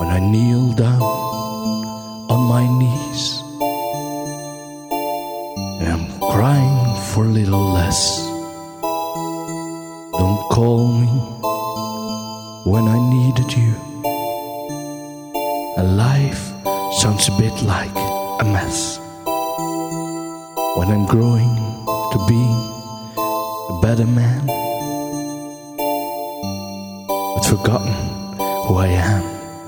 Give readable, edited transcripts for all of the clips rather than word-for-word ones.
when I kneel down on my knees and I'm crying for a little less. Don't call me when I needed you, and life sounds a bit like a mess. When I'm growing to be a better man, but forgotten who I am.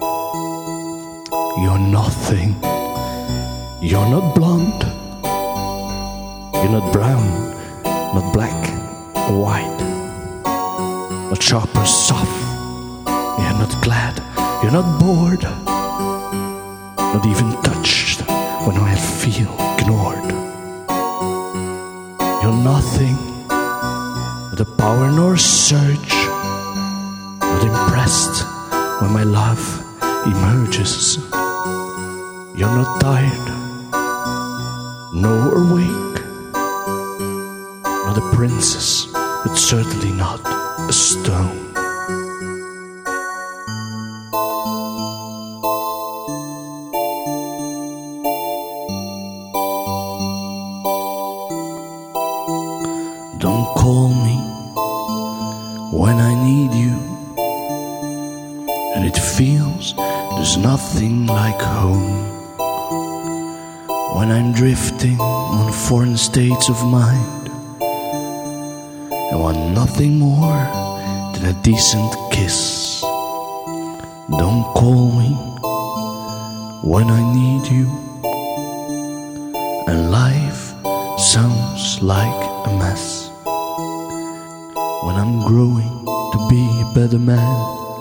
You're nothing, you're not blonde, you're not brown, not black or white, not sharp or soft, you're not glad, you're not bored, not even touched when I feel ignored. You're nothing, not a power nor surge, not impressed when my love emerges. You're not tired, nor awake, not a princess, but certainly not a stone. Don't call me when I need you, and it feels there's nothing like home. When I'm drifting on foreign states of mind, I want nothing more than a decent kiss. Don't call me when I need you, and life sounds like a mess. When I'm growing to be a better man,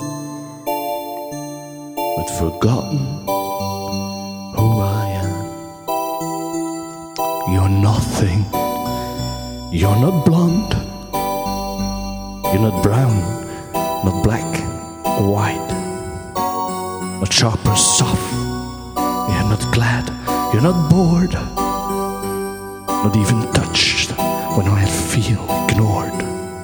but forgotten who I am. You're nothing, you're not blonde, you're not brown, not black or white, not sharp or soft, you're not glad, you're not bored, not even touched when I feel ignored.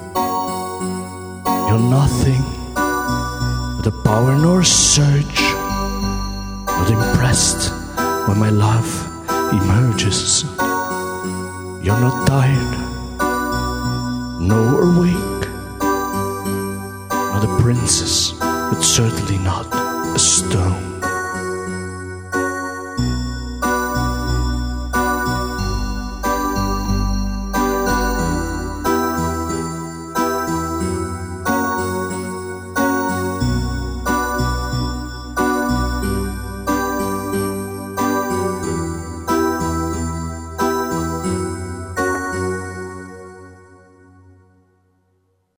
You're nothing, not a power nor surge, not impressed when my love emerges. You're not tired, nor awake, not a princess, but certainly not a stone.